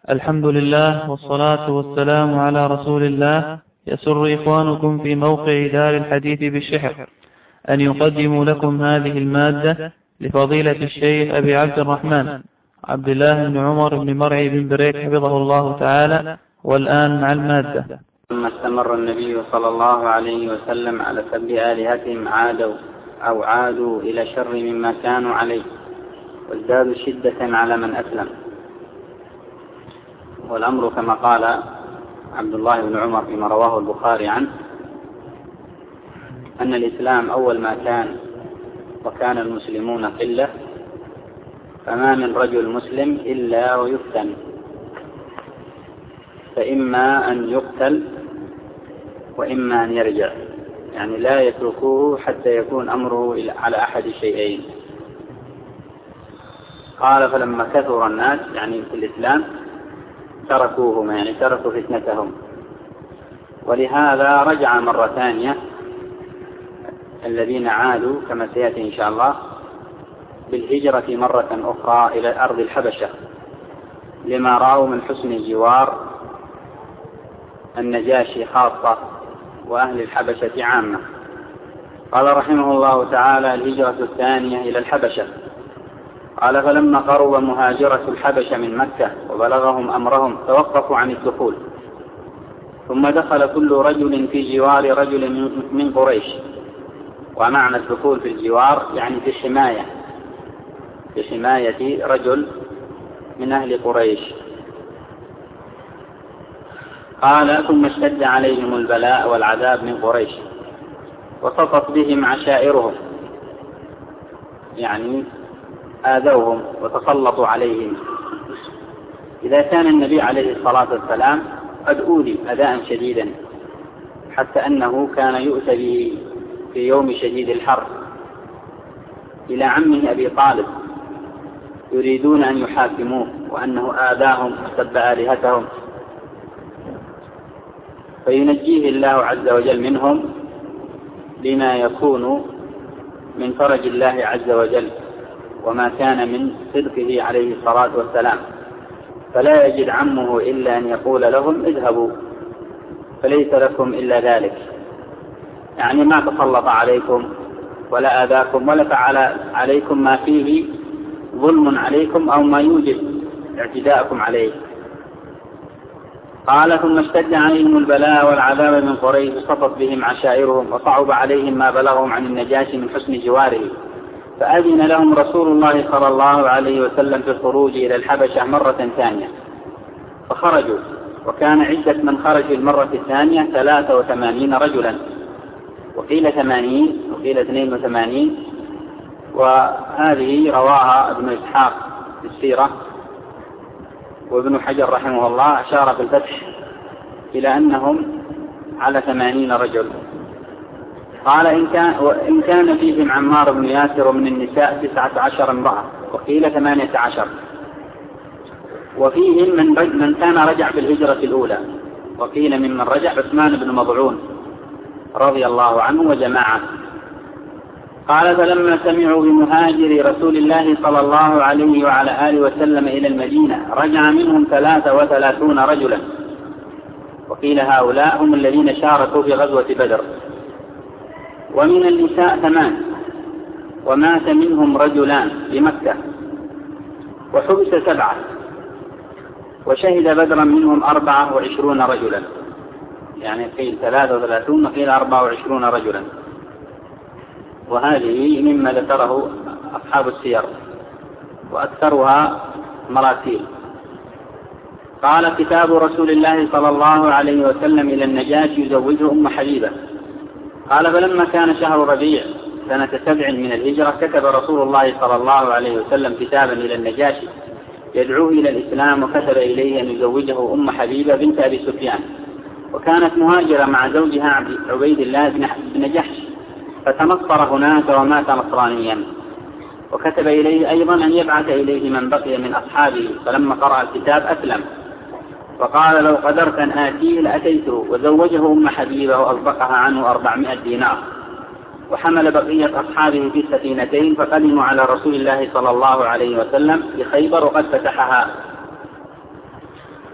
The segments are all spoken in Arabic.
الحمد لله والصلاة والسلام على رسول الله. يسر إخوانكم في موقع دار الحديث بالشحر أن يقدموا لكم هذه المادة لفضيلة الشيخ أبي عبد الرحمن عبد الله بن عمر بن مرعي بن بريك حفظه الله تعالى. والآن مع المادة. ثم استمر النبي صلى الله عليه وسلم على سب آلهتهم عادوا إلى شر مما كانوا عليه، وازدادوا شدة على من أسلم. والأمر كما قال عبد الله بن عمر فيما رواه البخاري عنه، أن الإسلام أول ما كان وكان المسلمون قلة، فما من رجل مسلم إلا ويفتن، فإما أن يقتل وإما أن يرجع، يعني لا يتركوه حتى يكون أمره على أحد شيئين. قال فلما كثر الناس يعني في الإسلام تركوهم، يعني تركوا فتنتهم، ولهذا رجع مرة ثانية الذين عادوا كما سيأتي إن شاء الله بالهجرة مرة أخرى إلى أرض الحبشة، لما رأوا من حسن جوار النجاشي خاصة وأهل الحبشة عامة. قال رحمه الله تعالى: الهجرة الثانية إلى الحبشة. قال فلما قرب مهاجرة الحبشة من مكة وبلغهم أمرهم توقفوا عن الدخول، ثم دخل كل رجل في جوار رجل من قريش. ومعنى الدخول في الجوار يعني في حماية رجل من أهل قريش. قال ثم اشتد عليهم البلاء والعذاب من قريش، وسطت بهم عشائرهم، يعني آذوهم وتسلطوا عليهم. إذا كان النبي عليه الصلاة والسلام قد أوذي أذى شديدا، حتى أنه كان يؤتى به في يوم شديد الحر إلى عمه أبي طالب، يريدون أن يحاكموه وأنه آذاهم وسب آلهتهم، فينجيه الله عز وجل منهم بما يكون من فرج الله عز وجل وما كان من صدقه عليه الصلاة والسلام. فلا يجد عمه إلا أن يقول لهم اذهبوا فليس لكم إلا ذلك، يعني ما تسلط عليكم ولا آذاكم ولا فعل عليكم ما فيه ظلم عليكم أو ما يوجب اعتداءكم عليه. قال ثم اشتد عليهم البلاء والعذاب من قريش، وسطت بهم عشائرهم، وصعب عليهم ما بلغهم عن النجاشي من حسن جواره، فأذن لهم رسول الله صلى الله عليه وسلم في الخروج إلى الحبشة مرة ثانية، فخرجوا. وكان عدة من خرجوا المرة الثانية 83 رجلا، وقيل 80 وقيل 82، وهذه رواها ابن إسحاق في السيرة. وابن حجر رحمه الله أشار في الفتح إلى أنهم على 80 رجل. قال إن كان فيهم عمار بن ياسر ومن النساء 19 امرأة، وقيل 18، وفيهم من كان رجع في الهجرة الأولى، وقيل ممن رجع عثمان بن مضعون رضي الله عنه وجماعة. قال فلما سمعوا بمهاجر رسول الله صلى الله عليه وعلى آله وسلم إلى المدينة رجع منهم 33 رجلا، وقيل هؤلاء هم الذين شاركوا في غزوة بدر. ومن النساء 8، ومات منهم رجلان بمكة، وحبس 7، وشهد بدرا منهم 24 رجلا، يعني قيل 33 وقيل 24 رجلا. وهذه مما ذكره أصحاب السير وأكثرها مراسيل. قال كتاب رسول الله صلى الله عليه وسلم إلى النجاشي يزوجه أم حبيبة. قال فلما كان شهر ربيع سنة 7 من الهجرة كتب رسول الله صلى الله عليه وسلم كتابا إلى النجاشي يدعوه إلى الإسلام، وكتب إليه أن يزوجه أم حبيبة بنت أبي سفيان، وكانت مهاجرة مع زوجها عبيد الله بن جحش، فتنصر هناك ومات نصرانيا. وكتب إليه أيضا أن يبعث إليه من بقي من أصحابه، فلما قرأ الكتاب أسلم، وقال لو قدرت أن آتيه لأتيته. وزوجه أم حبيبة وأصدقها عنه 400 دينار، وحمل بقية أصحابه في سفينتين، فقدموا على رسول الله صلى الله عليه وسلم بخيبر وقد فتحها.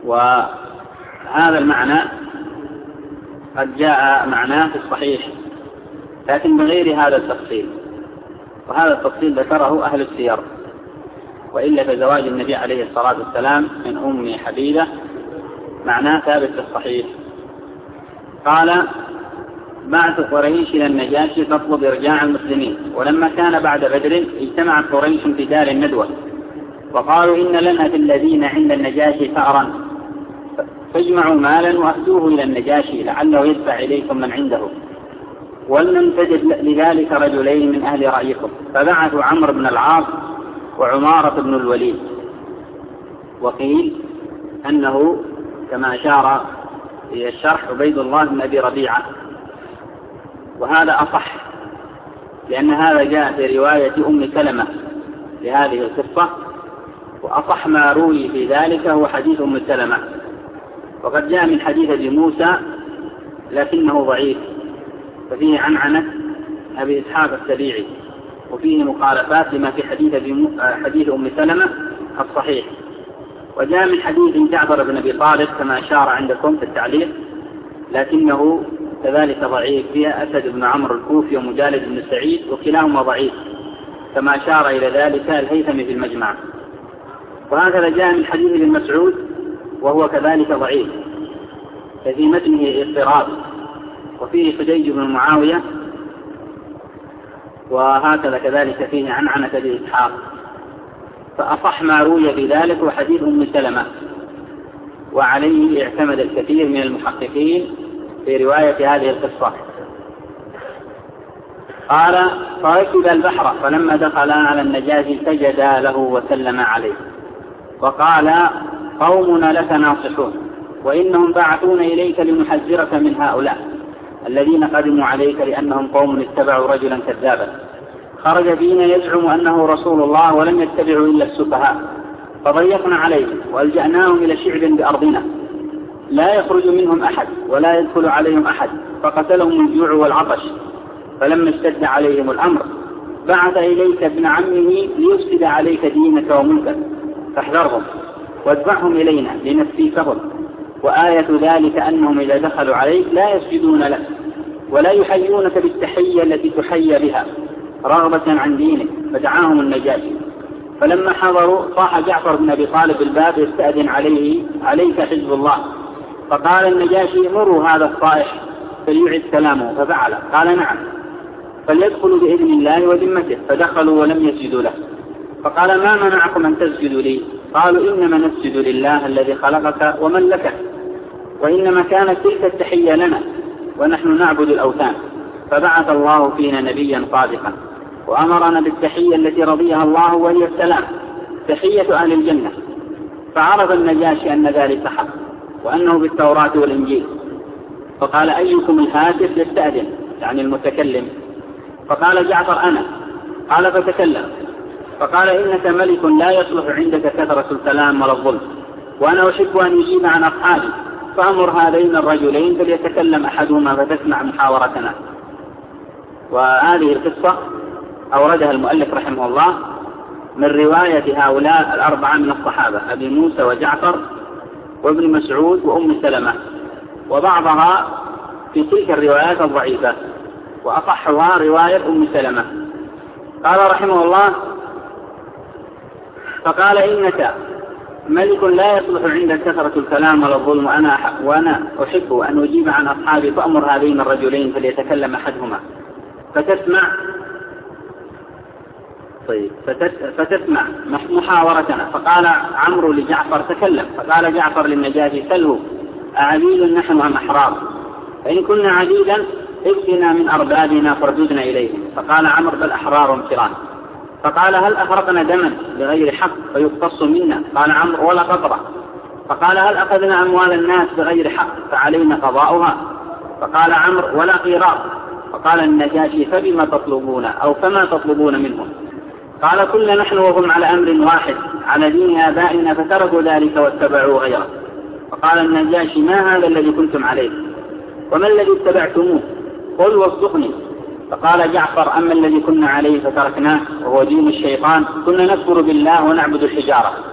وهذا المعنى قد جاء معناه في الصحيح لكن بغير هذا التفصيل، وهذا التفصيل ذكره أهل السير. وإلا فزواج النبي عليه الصلاة والسلام من أم حبيبة معناه ثابت في الصحيح. قال: بعث قريش إلى النجاشي تطلب إرجاع المسلمين، ولما كان بعد بدر اجتمعت قريش في دار الندوة وقالوا: إن لنا في الذين عند النجاشي ثأرا فاجمعوا مالا وأهدوه إلى النجاشي لعله يدفع إليكم من عنده، ولم تجد لذلك رجلين من أهل رأيكم، فبعثوا عمرو بن العاص وعمارة بن الوليد. وقيل أنه كما أشار في الشرح عبيد الله بن أبي ربيعة، وهذا أصح لأن هذا جاء في رواية أم سلمة لهذه القصة، وأصح ما روي في ذلك هو حديث أم سلمة. وقد جاء من حديث أبي موسى لكنه ضعيف، ففيه عنعنة أبي إسحاق السبيعي، وفيه مخالفات لما في حديث أم سلمة الصحيح. وجاء من حديث جعفر بن أبي طالب كما أشار عندكم في التعليق، لكنه كذلك ضعيف، فيها أسد بن عمرو الكوفي ومجالد بن سعيد وكلاهما ضعيف كما أشار إلى ذلك الهيثمي في المجمع. وهكذا جاء من حديث ابن مسعود وهو كذلك ضعيف، ففي متنه اضطراب، وفيه حجيج بن معاوية، وهكذا كذلك فيه عنعنة أبي إسحاق. فأصح ما روي بذلك هو حديث أم سلمة، وعليه اعتمد الكثير من المحققين في رواية هذه القصة. قال: فركب البحر فلما دخل على النجاشي سجد له وسلم عليه وقال: قومنا لك ناصحون، وإنهم بعثون إليك لنحذرك من هؤلاء الذين قدموا عليك لأنهم قوم اتبعوا رجلا كذابا خرج فينا يزعم أنه رسول الله ولم يتبعوا إلا السفهاء، فضيقنا عليهم وألجأناهم إلى شعب بأرضنا لا يخرج منهم أحد ولا يدخل عليهم أحد، فقتلهم الجوع والعطش. فلما اشتد عليهم الأمر بعث إليك ابن عمه ليفسد عليك دينك وملكك، فاحذرهم وادفعهم إلينا لنفسيكهم. وآية ذلك أنهم إذا دخلوا عليك لا يسجدون لك ولا يحيونك بالتحية التي تحيى بها رغبة عن دينك. فدعاهم النجاشي، فلما حضروا صاح جعفر بن أبي طالب الباب يستأذن عليك حزب الله، فقال النجاشي: مروا هذا الصائح فليعد كلامه، ففعل. قال: نعم، فليدخلوا بإذن الله وذمته. فدخلوا ولم يسجدوا له، فقال: ما منعكم أن تسجدوا لي؟ قالوا: إنما نسجد لله الذي خلقك ومن لك، وإنما كانت تلك التحية لنا ونحن نعبد الأوثان. فبعث الله فينا نبيا صادقا وأمرنا بالتحية التي رضيها الله وهي السلام، تحية أهل الجنة. فعرف النجاشي أن ذلك حق وأنه بالتوراة والإنجيل، فقال: أيكم الهاتف يستأذن، يعني المتكلم؟ فقال جعفر: أنا. قال: فتكلم. فقال: إنك ملك لا يصلح عندك كثرة الكلام ولا الظلم، وأنا أحب أن يجيب عن أصحابي، فأمر هذين الرجلين فليتكلم أحدهما فتسمع محاورتنا. وهذه القصة أوردها المؤلف رحمه الله من رواية هؤلاء الأربعة من الصحابة: أبي موسى وجعفر وابن مسعود وأم سلمة، وبعضها في تلك الروايات الضعيفة، وأصحها رواية أم سلمة. قال رحمه الله: فقال: إنك ملك لا يصلح عندك كثرة الكلام ولا الظلم، وأنا أحب أن أجيب عن أصحابي، فأمر هذين الرجلين فليتكلم أحدهما فتسمع محاورتنا. فقال عمرو لجعفر: تكلم. فقال جعفر للنجاشي: سله أعبيد نحن أم أحرار؟ فإن كنا عبيدا ائتنا من أربابنا فارددنا إليهم. فقال عمرو: بل أحرار امتران. فقال: هل أخرقنا دما بغير حق فيقتص منا؟ قال عمرو: ولا قطرة. فقال: هل أخذنا أموال الناس بغير حق فعلينا قضاؤها؟ فقال عمرو: ولا قيراط. فقال النجاشي: فبما تطلبون أو فما تطلبون منهم؟ قال: كلنا نحن وهم على أمر واحد على دين آبائنا فتركوا ذلك واتبعوا غيره. فقال النجاشي: ما هذا الذي كنتم عليه؟ وما الذي اتبعتموه؟ قل واصدقني. فقال جعفر: أما الذي كنا عليه فتركناه وهو دين الشيطان، كنا نكفر بالله ونعبد الحجارة،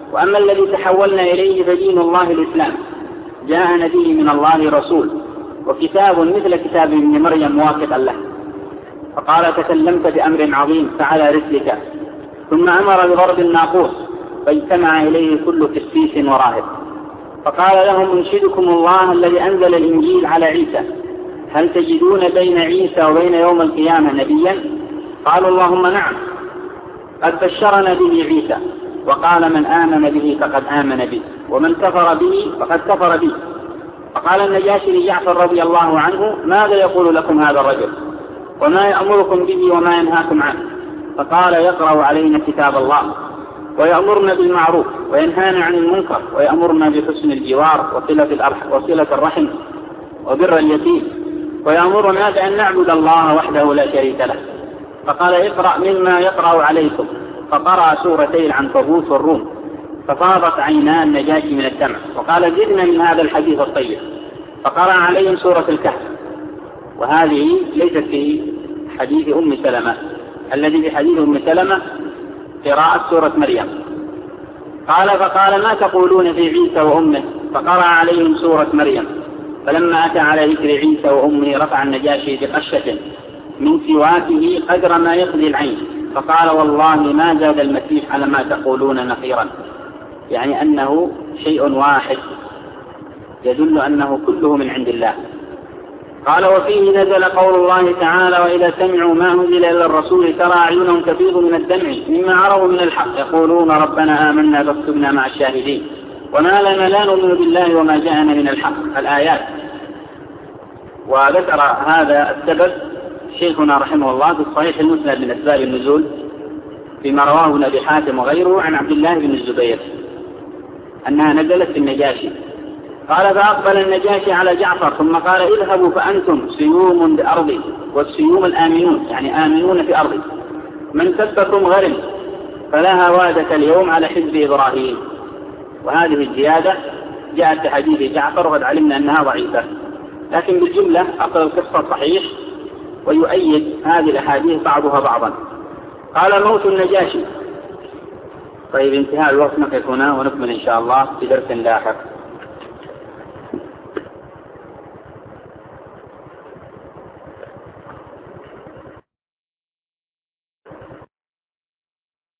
وأما الذي تحولنا إليه فدين الله الإسلام، جاءنا به من الله رسول وكتاب مثل كتاب ابن مريم موافقا له، فقال تكلمت بأمر عظيم فعلى رسلك، ثم أمر بضرب الناقوس فاجتمع إليه كل قسيس وراهب، فقال لهم انشدكم الله الذي أنزل الإنجيل على عيسى، هل تجدون بين عيسى وبين يوم القيامة نبيا؟ قالوا اللهم نعم، قد بشرنا به عيسى وقال من آمن به فقد آمن به ومن كفر به فقد كفر به. فقال النجاشي لجعفر رضي الله عنه ماذا يقول لكم هذا الرجل وما يأمركم به وما ينهاكم عنه؟ فقال يقرأ علينا كتاب الله ويأمرنا بالمعروف وينهانا عن المنكر ويأمرنا بحسن الجوار وصلة الرحم وبر اليتيم ويأمرنا بأن نعبد الله وحده لا شريك له. فقال اقرأ مما يقرأ عليكم، فقرأ سورتي العنكبوت والروم ففاضت عينا النجاشي من الدمع وقال زدنا من هذا الحديث الطيب، فقرأ عليهم سورة الكهف، وهذه ليست في حديث أم سلمة، الذي في حديث أم سلمة قراءة سورة مريم. فقال ما تقولون في عيسى وأمه؟ فقرأ عليهم سورة مريم. فلما أتى على ذكر عيسى وأمه رفع النجاشي بقشة من سواكه قدر ما يقضي العين، فقال والله ما زاد المسيح على ما تقولون نقيرا، يعني أنه شيء واحد يدل أنه كله من عند الله. قال وفيه نزل قول الله تعالى وإذا سمعوا ما أنزل إلى الرسول ترى أعينهم تفيض من الدمع مما عرفوا من الحق يقولون ربنا آمنا فاكتبنا مع الشاهدين وما لنا لا نؤمن بالله وما جاءنا من الحق، الآيات. وذكر هذا السبب شيخنا رحمه الله في الصحيح المسند من أسباب النزول فيما رواه ابن أبي حاتم وغيره عن عبد الله بن الزبير أنها نزلت في النجاشي. قال فأقبل النجاشي على جعفر ثم قال اذهبوا فأنتم سيوم بأرضي والسيوم الآمنون، يعني آمنون في أرضي، من سبكم غرم فلا هوادة اليوم على حزب إبراهيم. وهذه الزيادة جاءت في حديث جعفر وقد علمنا أنها ضعيفة، لكن بالجملة أصل القصة صحيح ويؤيد هذه الأحاديث بعضها بعضا. قال موت النجاشي. طيب انتهاء الوقت نقف هنا ونكمل إن شاء الله في درس لاحق.